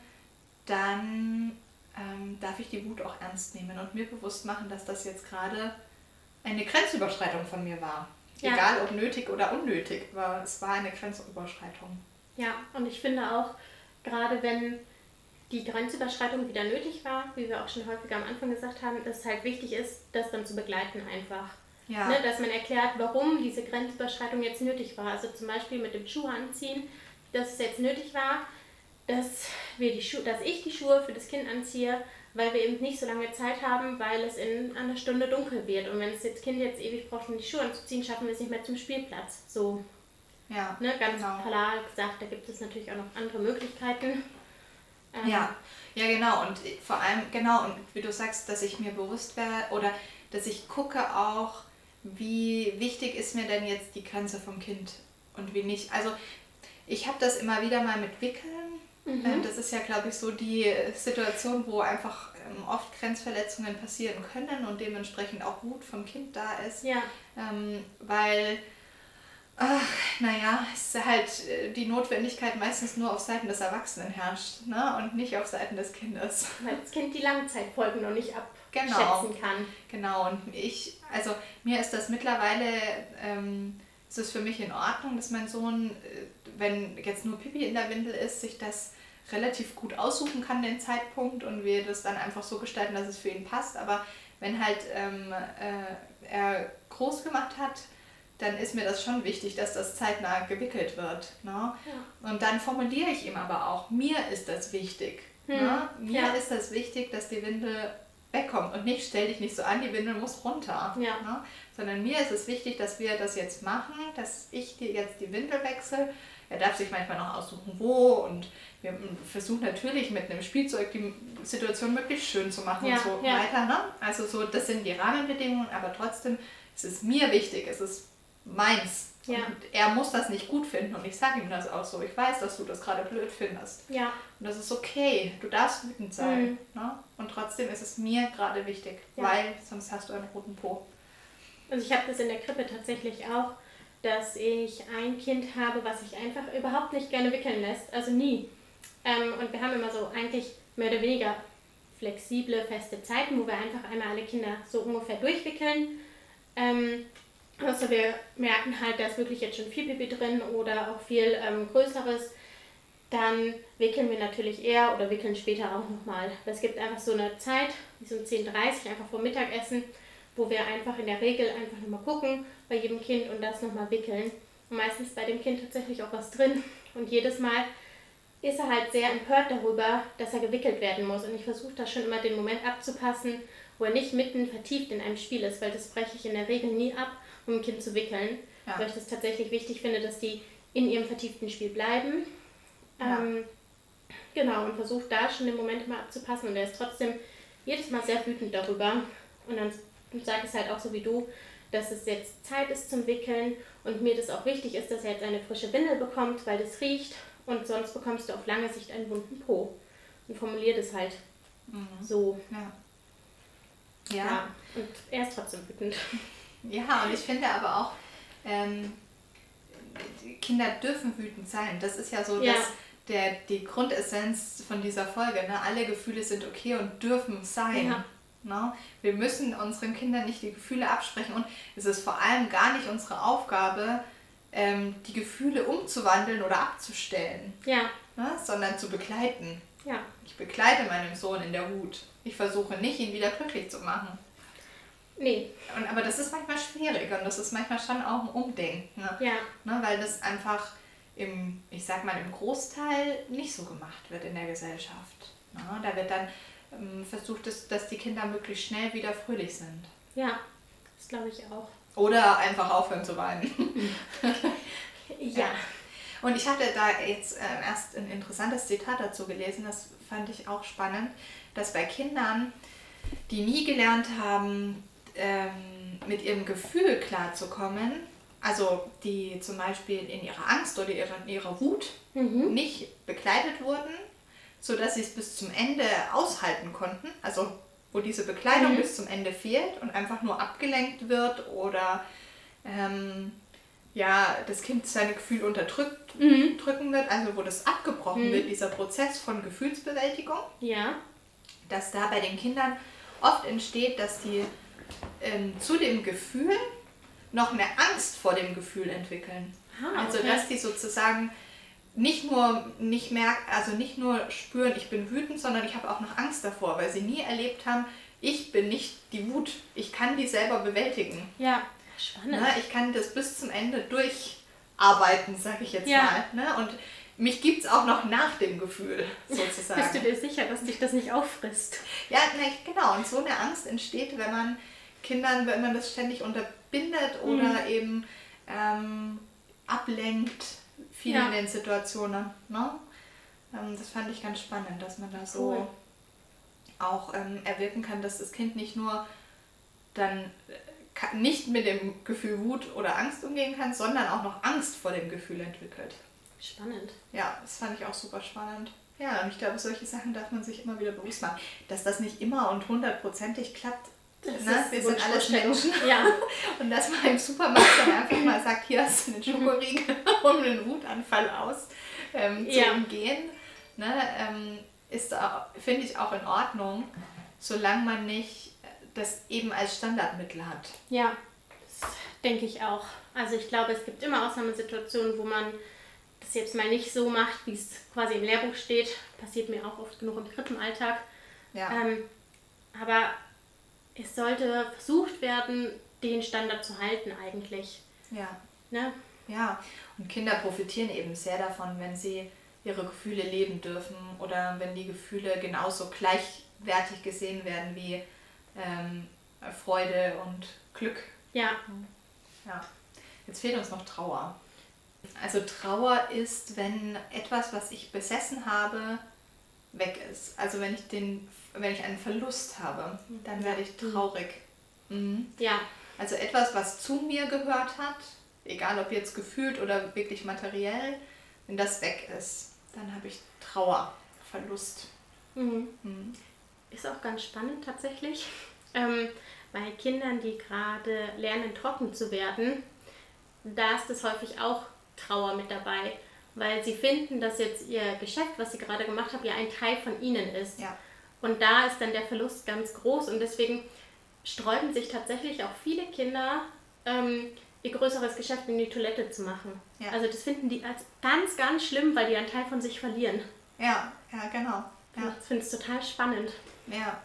dann ähm, darf ich die Wut auch ernst nehmen und mir bewusst machen, dass das jetzt gerade eine Grenzüberschreitung von mir war. Ja. Egal ob nötig oder unnötig, aber es war eine Grenzüberschreitung. Ja, und ich finde auch, gerade wenn die Grenzüberschreitung wieder nötig war, wie wir auch schon häufiger am Anfang gesagt haben, dass es halt wichtig ist, das dann zu begleiten einfach. Ja. Ne, dass man erklärt, warum diese Grenzüberschreitung jetzt nötig war. Also zum Beispiel mit dem Schuhe anziehen, dass es jetzt nötig war, dass, wir die Schu- dass ich die Schuhe für das Kind anziehe, weil wir eben nicht so lange Zeit haben, weil es in einer Stunde dunkel wird. Und wenn das Kind jetzt ewig braucht, um die Schuhe anzuziehen, schaffen wir es nicht mehr zum Spielplatz. So, Ja, ne, ganz genau. klar gesagt, da gibt es natürlich auch noch andere Möglichkeiten. Ähm, Ja, ja genau. Und vor allem, genau, und wie du sagst, dass ich mir bewusst werde oder dass ich gucke auch, wie wichtig ist mir denn jetzt die Grenze vom Kind und wie nicht. Also ich habe das immer wieder mal mit Wickeln. Mhm. Das ist ja, glaube ich, so die Situation, wo einfach ähm, oft Grenzverletzungen passieren können und dementsprechend auch Wut vom Kind da ist. Ja. Ähm, weil, ach, naja, es ist halt die Notwendigkeit meistens nur auf Seiten des Erwachsenen herrscht, ne? Und nicht auf Seiten des Kindes. Weil das Kind die Langzeitfolgen noch nicht abschätzen genau. kann. Genau, und ich, also mir ist das mittlerweile, ähm, es ist für mich in Ordnung, dass mein Sohn, wenn jetzt nur Pipi in der Windel ist, sich das relativ gut aussuchen kann, den Zeitpunkt, und wir das dann einfach so gestalten, dass es für ihn passt. Aber wenn halt ähm, äh, er groß gemacht hat, dann ist mir das schon wichtig, dass das zeitnah gewickelt wird. Ne? Ja. Und dann formuliere ich ihm aber auch, mir ist das wichtig. Hm. Ne? Mir ja. ist das wichtig, dass die Windel wegkommt und nicht, stell dich nicht so an, die Windel muss runter. Ja. Ne? Sondern mir ist es wichtig, dass wir das jetzt machen, dass ich dir jetzt die Windel wechsle. Er darf sich manchmal noch aussuchen, wo, und wir versuchen natürlich mit einem Spielzeug die Situation möglichst schön zu machen ja, und so ja. weiter. Ne? Also so, das sind die Rahmenbedingungen, aber trotzdem ist es mir wichtig, es ist meins. Ja. Und er muss das nicht gut finden und ich sage ihm das auch so. Ich weiß, dass du das gerade blöd findest. Ja. Und das ist okay, du darfst wütend sein. Mhm. Ne? Und trotzdem ist es mir gerade wichtig, ja. weil sonst hast du einen roten Po. Also ich habe das in der Krippe tatsächlich auch, dass ich ein Kind habe, was sich einfach überhaupt nicht gerne wickeln lässt, also nie. Ähm, und wir haben immer so eigentlich mehr oder weniger flexible, feste Zeiten, wo wir einfach einmal alle Kinder so ungefähr durchwickeln. Ähm, außer wir merken halt, da ist wirklich jetzt schon viel Pipi drin oder auch viel ähm, Größeres, dann wickeln wir natürlich eher oder wickeln später auch nochmal. Es gibt einfach so eine Zeit, wie so um zehn Uhr dreißig, einfach vor Mittagessen, wo wir einfach in der Regel einfach nochmal gucken bei jedem Kind und das nochmal wickeln. Und meistens bei dem Kind tatsächlich auch was drin. Und jedes Mal ist er halt sehr empört darüber, dass er gewickelt werden muss. Und ich versuche da schon immer den Moment abzupassen, wo er nicht mitten vertieft in einem Spiel ist, weil das breche ich in der Regel nie ab, um ein Kind zu wickeln. Ja. Weil ich das tatsächlich wichtig finde, dass die in ihrem vertieften Spiel bleiben. Ja. Ähm, genau, und versuche da schon den Moment mal abzupassen. Und er ist trotzdem jedes Mal sehr wütend darüber. Und dann sage ich es halt auch so wie du, dass es jetzt Zeit ist zum Wickeln und mir das auch wichtig ist, dass er jetzt eine frische Windel bekommt, weil das riecht und sonst bekommst du auf lange Sicht einen wunden Po. Und formuliere das halt mhm. so. Ja. Ja. ja. Und er ist trotzdem wütend. Ja, und ich finde aber auch, ähm, Kinder dürfen wütend sein. Das ist ja so ja. Das, der, die Grundessenz von dieser Folge. Ne? Alle Gefühle sind okay und dürfen sein. Ja. No? Wir müssen unseren Kindern nicht die Gefühle absprechen und es ist vor allem gar nicht unsere Aufgabe, ähm, die Gefühle umzuwandeln oder abzustellen, ja. ne? Sondern zu begleiten. Ja. Ich begleite meinen Sohn in der Wut. Ich versuche nicht, ihn wieder glücklich zu machen. Nee. Und, aber das ist manchmal schwierig und das ist manchmal schon auch ein Umdenken, ne? Ja. Ne? Weil das einfach im, ich sag mal, im Großteil nicht so gemacht wird in der Gesellschaft. Ne? Da wird dann versucht es, dass die Kinder möglichst schnell wieder fröhlich sind. Ja, das glaube ich auch. Oder einfach aufhören zu weinen. ja. ja. Und ich hatte da jetzt äh, erst ein interessantes Zitat dazu gelesen, das fand ich auch spannend, dass bei Kindern, die nie gelernt haben, ähm, mit ihrem Gefühl klarzukommen, also die zum Beispiel in ihrer Angst oder in ihrer Wut mhm. nicht begleitet wurden, sodass sie es bis zum Ende aushalten konnten, also wo diese Bekleidung mhm. bis zum Ende fehlt und einfach nur abgelenkt wird oder ähm, ja, das Kind seine Gefühle unterdrückt mhm. drücken wird, also wo das abgebrochen mhm. wird, dieser Prozess von Gefühlsbewältigung, ja. dass da bei den Kindern oft entsteht, dass die ähm, zu dem Gefühl noch eine Angst vor dem Gefühl entwickeln. Ah, okay. Also dass die sozusagen nicht nur nicht merken, also nicht nur spüren, ich bin wütend, sondern ich habe auch noch Angst davor, weil sie nie erlebt haben, ich bin nicht die Wut, ich kann die selber bewältigen. Ja, spannend. Ne? Ich kann das bis zum Ende durcharbeiten, sage ich jetzt ja. mal. Ne? Und mich gibt es auch noch nach dem Gefühl, sozusagen. Bist du dir sicher, dass dich das nicht auffrisst? Ja, ne, genau. Und so eine Angst entsteht, wenn man Kindern, wenn man das ständig unterbindet oder mhm. eben ähm, ablenkt, viel ja. in den Situationen. Ne? Ähm, das fand ich ganz spannend, dass man da so cool. auch ähm, erwirken kann, dass das Kind nicht nur dann nicht mit dem Gefühl Wut oder Angst umgehen kann, sondern auch noch Angst vor dem Gefühl entwickelt. Spannend. Ja, das fand ich auch super spannend. Ja, und ich glaube, solche Sachen darf man sich immer wieder bewusst machen. Dass das nicht immer und hundertprozentig klappt. Das Ne? ist Wir sind alles Menschen. Ja. Und dass man im Supermarkt dann einfach mal sagt, hier hast du einen Schokoriegel, um einen Wutanfall aus ähm, zu Ja. umgehen, ne? ähm, ist, finde ich, auch in Ordnung, solange man nicht das eben als Standardmittel hat. Ja, das denke ich auch. Also ich glaube, es gibt immer Ausnahmesituationen, wo man das jetzt mal nicht so macht, wie es quasi im Lehrbuch steht. Passiert mir auch oft genug im Krippenalltag. Ja. Ähm, aber es sollte versucht werden, den Standard zu halten eigentlich. Ja. Ne? Ja, und Kinder profitieren eben sehr davon, wenn sie ihre Gefühle leben dürfen oder wenn die Gefühle genauso gleichwertig gesehen werden wie ähm, Freude und Glück. Ja. Ja. Jetzt fehlt uns noch Trauer. Also Trauer ist, wenn etwas, was ich besessen habe, weg ist. Also wenn ich den, wenn ich einen Verlust habe, dann werde ich traurig. Mhm. Ja. Also etwas, was zu mir gehört hat, egal ob jetzt gefühlt oder wirklich materiell, wenn das weg ist, dann habe ich Trauer, Verlust. Mhm. Mhm. Ist auch ganz spannend tatsächlich. Ähm, bei Kindern, die gerade lernen, trocken zu werden, da ist es häufig auch Trauer mit dabei, weil sie finden, dass jetzt ihr Geschäft, was sie gerade gemacht haben, ja ein Teil von ihnen ist. Ja. Und da ist dann der Verlust ganz groß und deswegen sträuben sich tatsächlich auch viele Kinder, ähm, ihr größeres Geschäft in die Toilette zu machen. Ja. Also das finden die als ganz, ganz schlimm, weil die einen Teil von sich verlieren. Ja, ja, genau. Ja. Das finde ich total spannend. Ja.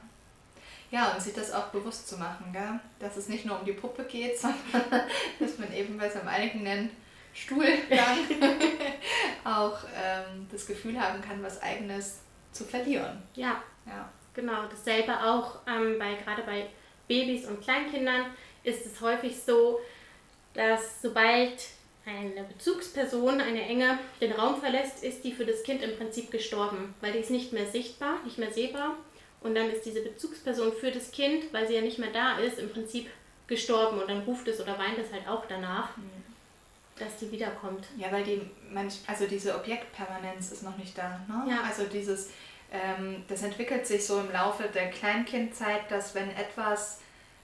Ja, und sich das auch bewusst zu machen, gell? Dass es nicht nur um die Puppe geht, sondern dass man eben bei seinem eigenen Stuhlgang auch ähm, das Gefühl haben kann, was Eigenes zu verlieren. Ja, Ja. genau. Dasselbe auch ähm, bei gerade bei Babys und Kleinkindern ist es häufig so, dass sobald eine Bezugsperson, eine enge, den Raum verlässt, ist die für das Kind im Prinzip gestorben, weil die ist nicht mehr sichtbar, nicht mehr sehbar. Und dann ist diese Bezugsperson für das Kind, weil sie ja nicht mehr da ist, im Prinzip gestorben. Und dann ruft es oder weint es halt auch danach, mhm. dass die wiederkommt. Ja, weil die, manch, also diese Objektpermanenz ist noch nicht da. Ne? Ja. Also dieses, ähm, das entwickelt sich so im Laufe der Kleinkindzeit, dass wenn etwas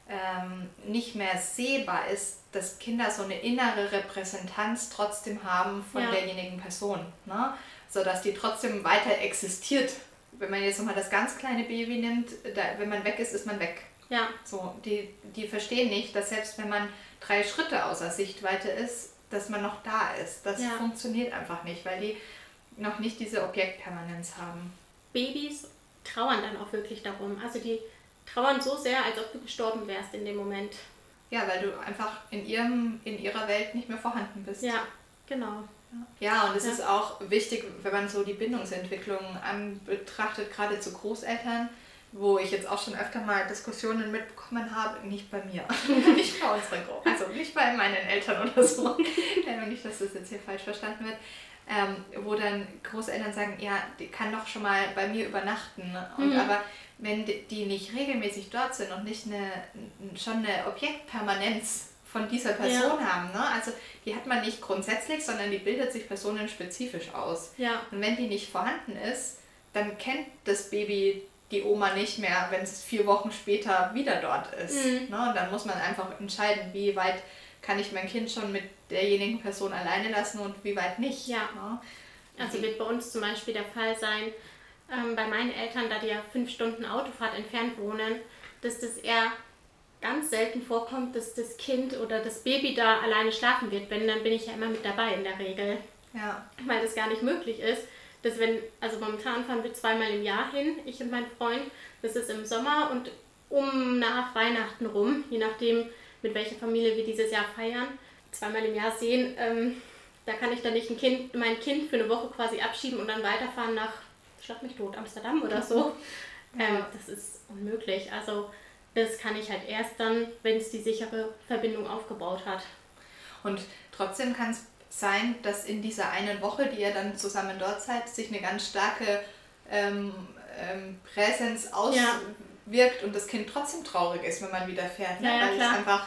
ähm, nicht mehr sehbar ist, dass Kinder so eine innere Repräsentanz trotzdem haben von Ja. derjenigen Person. Ne? Sodass die trotzdem weiter existiert. Wenn man jetzt nochmal das ganz kleine Baby nimmt, da, wenn man weg ist, ist man weg. Ja. So, die, die verstehen nicht, dass selbst wenn man drei Schritte außer Sichtweite ist, dass man noch da ist. Das Ja. funktioniert einfach nicht, weil die noch nicht diese Objektpermanenz haben. Babys trauern dann auch wirklich darum. Also die trauern so sehr, als ob du gestorben wärst in dem Moment. Ja, weil du einfach in, ihrem, in ihrer Welt nicht mehr vorhanden bist. Ja, genau. Ja, und es Ja. ist auch wichtig, wenn man so die Bindungsentwicklung anbetrachtet, gerade zu Großeltern, wo ich jetzt auch schon öfter mal Diskussionen mitbekommen habe, nicht bei mir, nicht bei unseren Großeltern, also nicht bei meinen Eltern oder so, äh, nicht, dass das jetzt hier falsch verstanden wird, ähm, wo dann Großeltern sagen, ja, die kann doch schon mal bei mir übernachten. Und Mhm. aber wenn die, die nicht regelmäßig dort sind und nicht eine, schon eine Objektpermanenz von dieser Person Ja. haben, ne? Also die hat man nicht grundsätzlich, sondern die bildet sich personenspezifisch aus. Ja. Und wenn die nicht vorhanden ist, dann kennt das Baby die Oma nicht mehr, wenn es vier Wochen später wieder dort ist. Mhm. Ne? Und dann muss man einfach entscheiden, wie weit kann ich mein Kind schon mit derjenigen Person alleine lassen und wie weit nicht. Ja. Ne? Also wird bei uns zum Beispiel der Fall sein, ähm, bei meinen Eltern, da die ja fünf Stunden Autofahrt entfernt wohnen, dass das eher ganz selten vorkommt, dass das Kind oder das Baby da alleine schlafen wird. Wenn, dann bin ich ja immer mit dabei in der Regel. Ja. Weil das gar nicht möglich ist, dass wenn, also momentan fahren wir zweimal im Jahr hin, ich und mein Freund, das ist im Sommer und um nach Weihnachten rum, je nachdem, mit welcher Familie wir dieses Jahr feiern, zweimal im Jahr sehen, ähm, da kann ich dann nicht ein Kind, mein Kind für eine Woche quasi abschieben und dann weiterfahren nach, schlag mich tot, Amsterdam oder so. Ja. Ähm, das ist unmöglich. Also das kann ich halt erst dann, wenn es die sichere Verbindung aufgebaut hat. Und trotzdem kann es sein, dass in dieser einen Woche, die ihr dann zusammen dort seid, sich eine ganz starke ähm, ähm, Präsenz auswirkt Ja. und das Kind trotzdem traurig ist, wenn man wieder fährt. Ne? Ja, ja, Weil klar. es einfach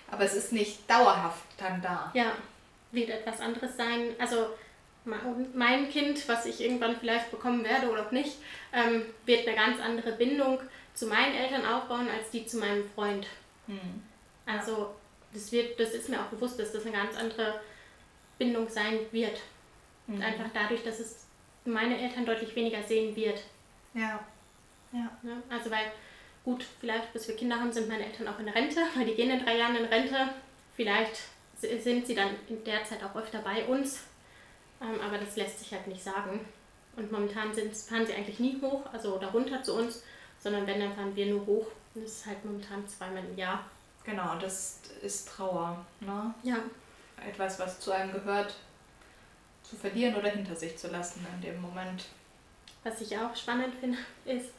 aber es ist nicht dauerhaft dann da. Ja, wird etwas anderes sein. Also mein Kind, was ich irgendwann vielleicht bekommen werde oder auch nicht, ähm, wird eine ganz andere Bindung zu meinen Eltern aufbauen, als die zu meinem Freund. Hm. Also das wird, das ist mir auch bewusst, dass das eine ganz andere Bindung sein wird. Mhm. Einfach dadurch, dass es meine Eltern deutlich weniger sehen wird. Ja. Ja. Ja, also weil, gut, vielleicht bis wir Kinder haben, sind meine Eltern auch in Rente, weil die gehen in drei Jahren in Rente. Vielleicht sind sie dann in der Zeit auch öfter bei uns, ähm, aber das lässt sich halt nicht sagen. Und momentan sind, fahren sie eigentlich nie hoch, also oder runter zu uns, sondern wenn, dann fahren wir nur hoch. Und das ist halt momentan zweimal im Jahr. Genau, das ist Trauer. Ne? Ja. Etwas, was zu einem gehört, zu verlieren oder hinter sich zu lassen in dem Moment. Was ich auch spannend finde, ist,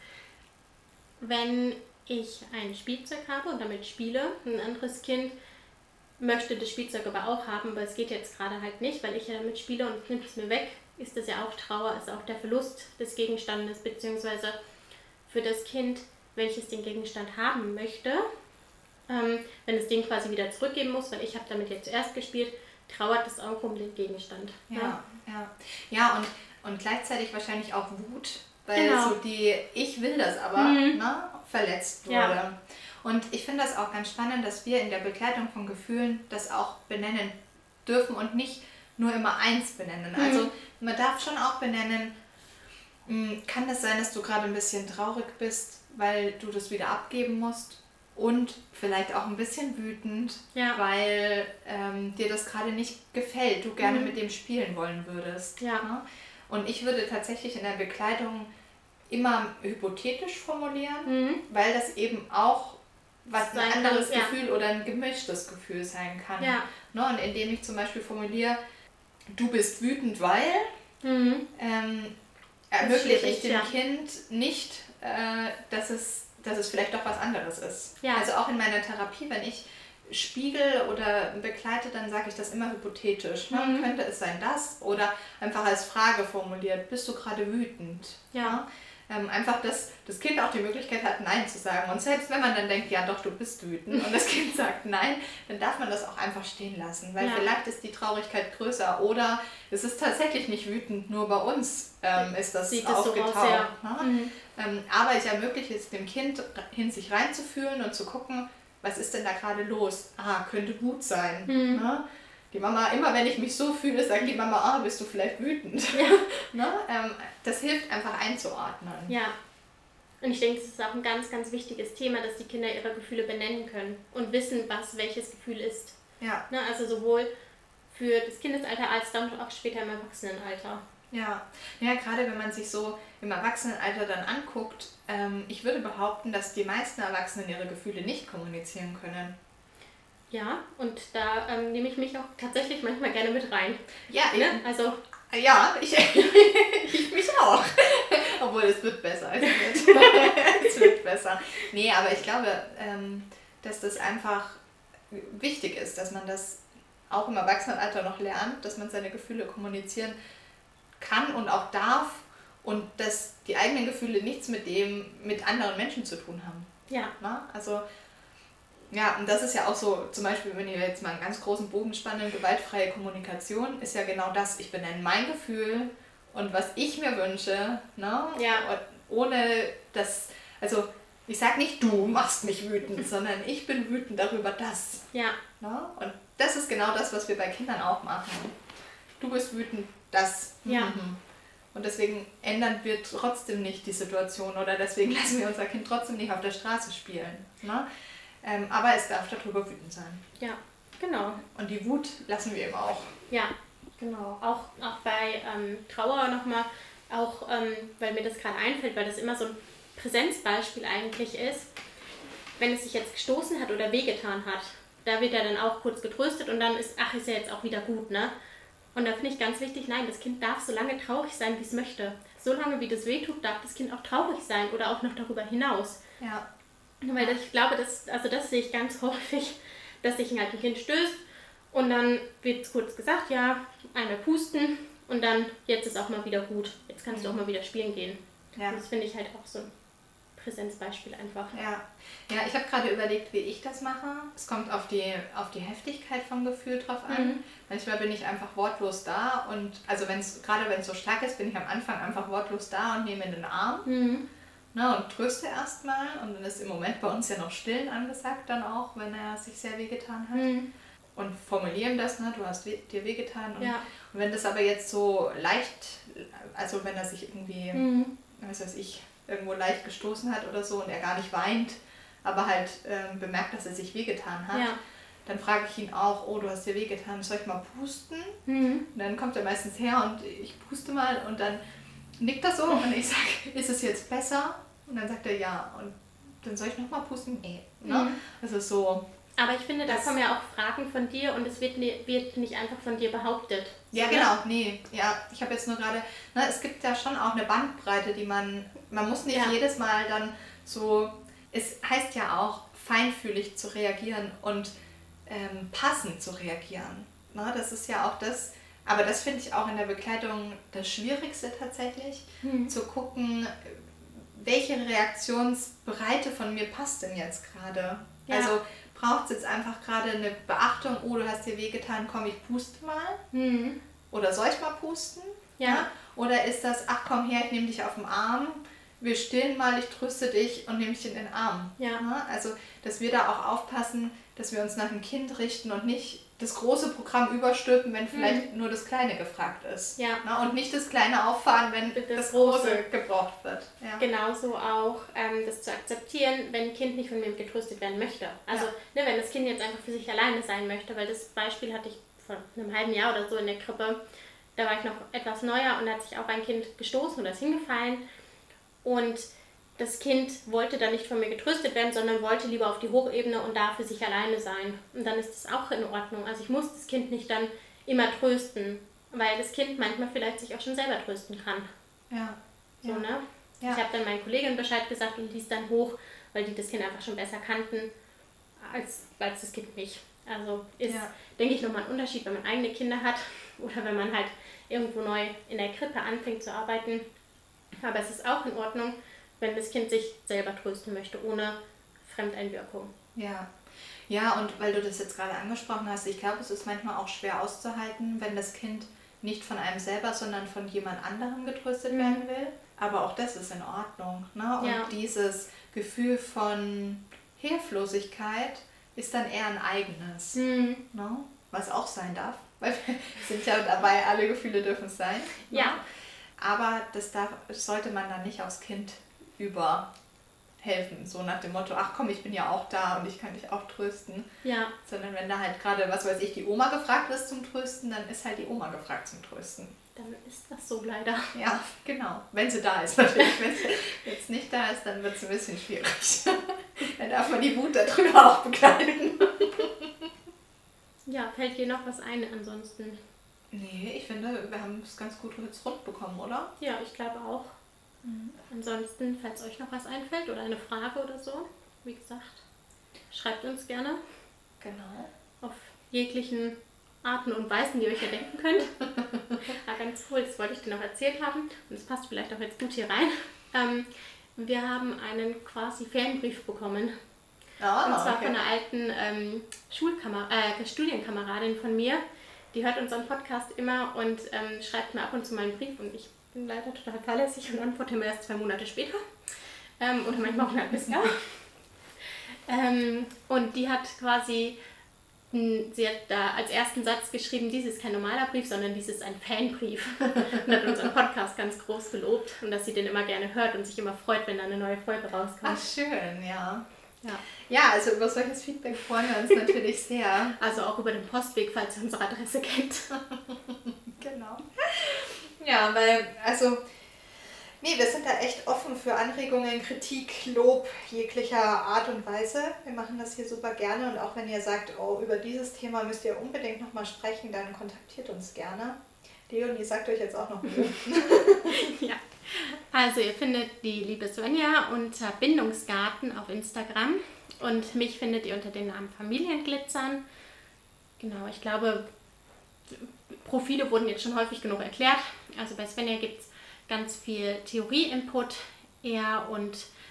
wenn ich ein Spielzeug habe und damit spiele, ein anderes Kind möchte das Spielzeug aber auch haben, aber es geht jetzt gerade halt nicht, weil ich ja damit spiele und nimmt es mir weg, ist das ja auch Trauer, ist auch der Verlust des Gegenstandes, beziehungsweise für das Kind, welches den Gegenstand haben möchte, ähm, wenn es den quasi wieder zurückgeben muss, weil ich habe damit ja zuerst gespielt, trauert es auch um den Gegenstand. Ja, ja. Ja, ja und, und gleichzeitig wahrscheinlich auch Wut, weil genau. so die ich will das aber mhm. ne, verletzt wurde. Ja. Und ich finde das auch ganz spannend, dass wir in der Begleitung von Gefühlen das auch benennen dürfen und nicht nur immer eins benennen. Mhm. Also man darf schon auch benennen, kann das sein, dass du gerade ein bisschen traurig bist, weil du das wieder abgeben musst? Und vielleicht auch ein bisschen wütend, ja. weil ähm, dir das gerade nicht gefällt, du gerne mhm. mit dem spielen wollen würdest. Ja. Ne? Und ich würde tatsächlich in der Begleitung immer hypothetisch formulieren, mhm. weil das eben auch was ein anderes kann, Gefühl ja. oder ein gemischtes Gefühl sein kann. Ja. Ne? Und indem ich zum Beispiel formuliere, du bist wütend, weil, mhm. ähm, ermögliche ich dem ja. Kind nicht, äh, dass es dass es vielleicht doch was anderes ist. Ja. Also auch in meiner Therapie, wenn ich spiegel oder begleite, dann sage ich das immer hypothetisch. Ne? Mhm. Könnte es sein das? Oder einfach als Frage formuliert, bist du gerade wütend? Ja. Ähm, einfach, dass das Kind auch die Möglichkeit hat, Nein zu sagen. Und selbst wenn man dann denkt, ja doch, du bist wütend und das Kind sagt Nein, dann darf man das auch einfach stehen lassen. Weil ja. vielleicht ist die Traurigkeit größer oder es ist tatsächlich nicht wütend, nur bei uns ähm, ist das Sieht aufgetaucht. So aus, ja. Ne? Mhm. Ähm, aber ich ermögliche es dem Kind, in sich reinzufühlen und zu gucken, was ist denn da gerade los? Ah, könnte Wut sein. Mhm. Ne? Die Mama, immer wenn ich mich so fühle, sagt die Mama, ah, bist du vielleicht wütend? Ja. Ne? Ähm, das hilft einfach einzuordnen. Ja. Und ich denke, es ist auch ein ganz, ganz wichtiges Thema, dass die Kinder ihre Gefühle benennen können und wissen, was welches Gefühl ist. Ja. Ne? Also sowohl für das Kindesalter als dann auch später im Erwachsenenalter. Ja, ja, gerade wenn man sich so im Erwachsenenalter dann anguckt, ähm, ich würde behaupten, dass die meisten Erwachsenen ihre Gefühle nicht kommunizieren können. Ja, und da ähm, nehme ich mich auch tatsächlich manchmal gerne mit rein. Ja, ne? Also ja, ich, ich mich auch. Obwohl, es wird besser. Es wird, es wird besser. Nee, aber ich glaube, ähm, dass das einfach wichtig ist, dass man das auch im Erwachsenenalter noch lernt, dass man seine Gefühle kommunizieren kann und auch darf und dass die eigenen Gefühle nichts mit dem, mit anderen Menschen zu tun haben. Ja. Na? Also, ja, und das ist ja auch so, zum Beispiel, wenn ihr jetzt mal einen ganz großen Bogen spannen, gewaltfreie Kommunikation ist ja genau das. Ich benenne mein Gefühl und was ich mir wünsche, ne? Ja. Ohne das, also ich sage nicht, du machst mich wütend, sondern ich bin wütend darüber, dass. Ja. Ne? Und das ist genau das, was wir bei Kindern auch machen. Du bist wütend, das. Ja. Mhm. Und deswegen ändern wir trotzdem nicht die Situation oder deswegen lassen wir unser Kind trotzdem nicht auf der Straße spielen. Ne? Ähm, aber es darf darüber wütend sein. Ja, genau. Und die Wut lassen wir eben auch. Ja, genau. Auch, auch bei ähm, Trauer nochmal, auch ähm, weil mir das gerade einfällt, weil das immer so ein Präsenzbeispiel eigentlich ist, wenn es sich jetzt gestoßen hat oder wehgetan hat, da wird er dann auch kurz getröstet und dann ist, ach, ist ja jetzt auch wieder gut, ne? Und da finde ich ganz wichtig, nein, das Kind darf so lange traurig sein, wie es möchte. So lange, wie das wehtut, darf das Kind auch traurig sein oder auch noch darüber hinaus. Ja. Weil ich glaube, das, also das sehe ich ganz häufig, dass sich halt ein Kind stößt und dann wird kurz gesagt, ja, einmal pusten und dann, jetzt ist auch mal wieder gut. Jetzt kannst mhm. du auch mal wieder spielen gehen. Ja. Das finde ich halt auch so ein Präsenzbeispiel einfach. Ja, ja, ich habe gerade überlegt, wie ich das mache. Es kommt auf die, auf die Heftigkeit vom Gefühl drauf an. Mhm. Manchmal bin ich einfach wortlos da und also wenn's, gerade wenn es so stark ist, bin ich am Anfang einfach wortlos da und nehme in den Arm. Mhm. Ne, und tröste erstmal und dann ist im Moment bei uns ja noch Stillen angesagt dann auch, wenn er sich sehr wehgetan hat. Mhm. Und formulieren das, ne, du hast weh, dir wehgetan. Und, ja. und wenn das aber jetzt so leicht, also wenn er sich irgendwie, mhm. was weiß ich, irgendwo leicht gestoßen hat oder so und er gar nicht weint, aber halt ähm, bemerkt, dass er sich wehgetan hat, ja. dann frage ich ihn auch, oh, du hast dir wehgetan, soll ich mal pusten? Mhm. Und dann kommt er meistens her und ich puste mal und dann nickt er so und ich sage, ist es jetzt besser? Und dann sagt er ja. Und dann soll ich nochmal pusten? Nee. Ne? Mhm. Also so. Aber ich finde, da kommen ja auch Fragen von dir und es wird, ne, wird nicht einfach von dir behauptet. Ja, so, genau. Ne? Nee. Ja, ich habe jetzt nur gerade, ne, es gibt ja schon auch eine Bandbreite, die man, man muss nicht ja. jedes Mal dann so, es heißt ja auch, feinfühlig zu reagieren und ähm, passend zu reagieren. Ne? Das ist ja auch das. Aber das finde ich auch in der Begleitung das Schwierigste tatsächlich, hm. zu gucken, welche Reaktionsbreite von mir passt denn jetzt gerade. Ja. Also braucht es jetzt einfach gerade eine Beachtung, oh, du hast dir wehgetan, komm, ich puste mal. Hm. Oder soll ich mal pusten? Ja. Ja? Oder ist das, ach komm her, ich nehme dich auf den Arm, wir stillen mal, ich tröste dich und nehme dich in den Arm. Ja. Ja? Also, dass wir da auch aufpassen, dass wir uns nach dem Kind richten und nicht das große Programm überstülpen, wenn vielleicht mhm. nur das Kleine gefragt ist. Ja. Na, und nicht das Kleine auffahren, wenn das, das Große, Große gebraucht wird. Ja. Genauso auch ähm, das zu akzeptieren, wenn ein Kind nicht von mir getröstet werden möchte. Also ja. ne, wenn das Kind jetzt einfach für sich alleine sein möchte, weil das Beispiel hatte ich vor einem halben Jahr oder so in der Krippe, da war ich noch etwas neuer und da hat sich auch ein Kind gestoßen oder ist hingefallen und das Kind wollte dann nicht von mir getröstet werden, sondern wollte lieber auf die Hochebene und da für sich alleine sein. Und dann ist das auch in Ordnung. Also ich muss das Kind nicht dann immer trösten, weil das Kind manchmal vielleicht sich auch schon selber trösten kann. Ja. So, ja. ne? Ja. Ich habe dann meinen Kolleginnen Bescheid gesagt und ließ dann hoch, weil die das Kind einfach schon besser kannten, als, als das Kind nicht. Also ist, ja. denke ich, nochmal ein Unterschied, wenn man eigene Kinder hat oder wenn man halt irgendwo neu in der Krippe anfängt zu arbeiten. Aber es ist auch in Ordnung, wenn das Kind sich selber trösten möchte, ohne Fremdeinwirkung. Ja. Ja, und weil du das jetzt gerade angesprochen hast, ich glaube, es ist manchmal auch schwer auszuhalten, wenn das Kind nicht von einem selber, sondern von jemand anderem getröstet mhm. werden will. Aber auch das ist in Ordnung. Ne? Und ja. dieses Gefühl von Hilflosigkeit ist dann eher ein eigenes, mhm. ne? Was auch sein darf. Weil wir sind ja dabei, alle Gefühle dürfen es sein. Ja. Ne? Aber das, darf, das sollte man dann nicht aufs Kind überhelfen, so nach dem Motto, ach komm, ich bin ja auch da und ich kann dich auch trösten. Ja. Sondern wenn da halt gerade, was weiß ich, die Oma gefragt ist zum Trösten, dann ist halt die Oma gefragt zum Trösten. Dann ist das so leider. Ja, genau. Wenn sie da ist natürlich. Wenn sie jetzt nicht da ist, dann wird es ein bisschen schwierig. Dann darf man die Wut darüber auch begleiten. Ja, fällt dir noch was ein ansonsten? Nee, ich finde, wir haben es ganz gut jetzt rund bekommen, oder? Ja, ich glaube auch. Mhm. Ansonsten, falls euch noch was einfällt oder eine Frage oder so, wie gesagt, schreibt uns gerne. Genau. Auf jeglichen Arten und Weisen, die ihr euch ja denken könnt. Ja, ganz cool, das wollte ich dir noch erzählt haben und es passt vielleicht auch jetzt gut hier rein. Ähm, wir haben einen quasi Fernbrief bekommen. Oh, und zwar okay. von einer alten ähm, Schulkamer- äh, Studienkameradin von mir. Die hört unseren Podcast immer und ähm, schreibt mir ab und zu mal einen Brief und ich bin leider total verlässlich und antworte mir erst zwei Monate später. Ähm, oder manchmal auch ein halbes Jahr. ähm, und die hat quasi, mh, sie hat da als ersten Satz geschrieben, dies ist kein normaler Brief, sondern dies ist ein Fanbrief. Und hat unseren Podcast ganz groß gelobt und dass sie den immer gerne hört und sich immer freut, wenn da eine neue Folge rauskommt. Ach schön, ja. Ja. ja, also über solches Feedback freuen wir uns natürlich sehr. Also auch über den Postweg, falls ihr unsere Adresse kennt. Genau. Ja, weil, also, nee, wir sind da echt offen für Anregungen, Kritik, Lob jeglicher Art und Weise. Wir machen das hier super gerne und auch wenn ihr sagt, oh, über dieses Thema müsst ihr unbedingt nochmal sprechen, dann kontaktiert uns gerne. Leonie sagt euch jetzt auch noch wo. Ja. Also ihr findet die liebe Svenja unter Bindungsgarten auf Instagram und mich findet ihr unter dem Namen Familienglitzern. Genau, ich glaube, Profile wurden jetzt schon häufig genug erklärt. Also bei Svenja gibt es ganz viel Theorie-Input eher und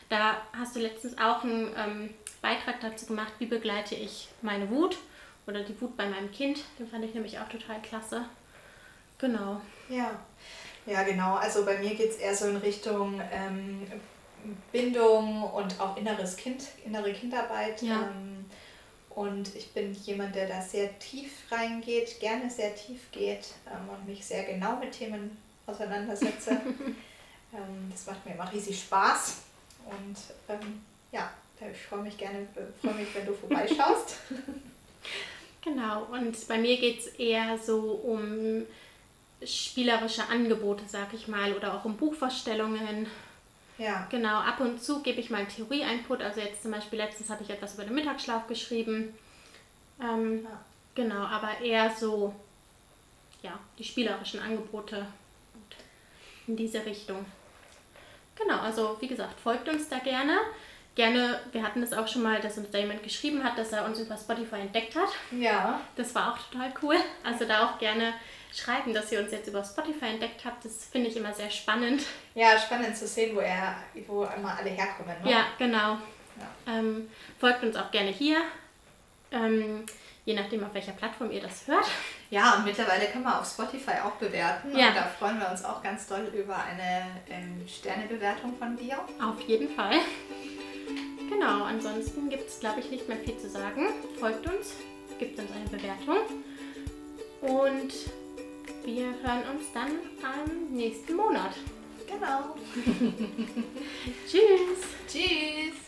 Da hast du letztens auch einen ähm, Beitrag dazu gemacht, wie begleite ich meine Wut oder die Wut bei meinem Kind. Den fand ich nämlich auch total klasse. Genau. Ja, ja genau. Also bei mir geht es eher so in Richtung ähm, Bindung und auch inneres Kind, innere Kindarbeit. Ja. Ähm, und ich bin jemand, der da sehr tief reingeht, gerne sehr tief geht ähm, und mich sehr genau mit Themen auseinandersetze. ähm, das macht mir immer riesig Spaß. Und ähm, ja, ich freue mich gerne, freue mich, wenn du vorbeischaust. Genau, und bei mir geht es eher so um spielerische Angebote, sag ich mal, oder auch um Buchvorstellungen. Ja. Genau, ab und zu gebe ich mal einen Theorie-Input. Also jetzt zum Beispiel letztens habe ich etwas über den Mittagsschlaf geschrieben. Ähm, Ja. Genau, aber eher so, ja, die spielerischen Angebote in diese Richtung. Genau, also wie gesagt, folgt uns da gerne. Gerne, wir hatten das auch schon mal, dass uns da jemand geschrieben hat, dass er uns über Spotify entdeckt hat. Ja. Das war auch total cool. Also da auch gerne schreiben, dass ihr uns jetzt über Spotify entdeckt habt. Das finde ich immer sehr spannend. Ja, spannend zu sehen, wo, er, wo immer alle herkommen. Ne? Ja, genau. Ja. Ähm, folgt uns auch gerne hier. Ähm, je nachdem, auf welcher Plattform ihr das hört. Ja, und mittlerweile kann man auf Spotify auch bewerten. Ja. Und da freuen wir uns auch ganz doll über eine ähm, Sternebewertung von dir. Auf jeden Fall. Genau, ansonsten gibt es, glaube ich, nicht mehr viel zu sagen. Folgt uns, gibt uns eine Bewertung. Und wir hören uns dann am nächsten Monat. Genau. Tschüss. Tschüss.